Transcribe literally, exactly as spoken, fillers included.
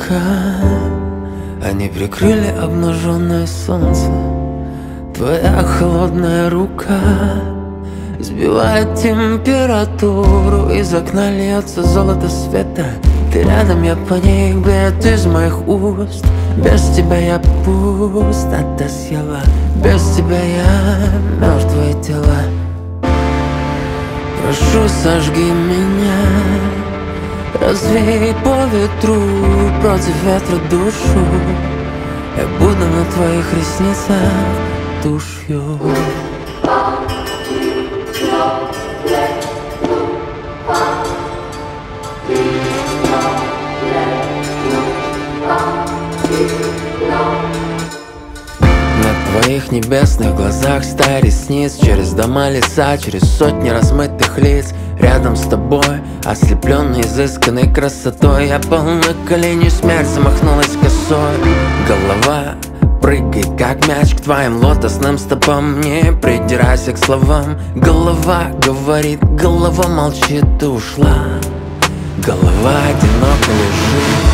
облака, они прикрыли обнаженное солнце. Твоя холодная рука сбивает температуру, из окна льется золото света. Ты рядом, я паник бьет из моих уст. Без тебя я пуст, а ты съела. Без тебя я мертвое тело. Прошу, сожги меня, развей по ветру, против ветра душу. Я буду на твоих ресницах тушью. На твоих небесных глазах стая ресниц, через дома, леса, через сотни размытых лиц. Рядом с тобой, ослепленный изысканной красотой, я пал на колени, смерть замахнулась косой. Голова прыгает, как мяч, к твоим лотосным стопам. Не придирайся к словам. Голова говорит, голова молчит, ты ушла. Голова одиноко лежит.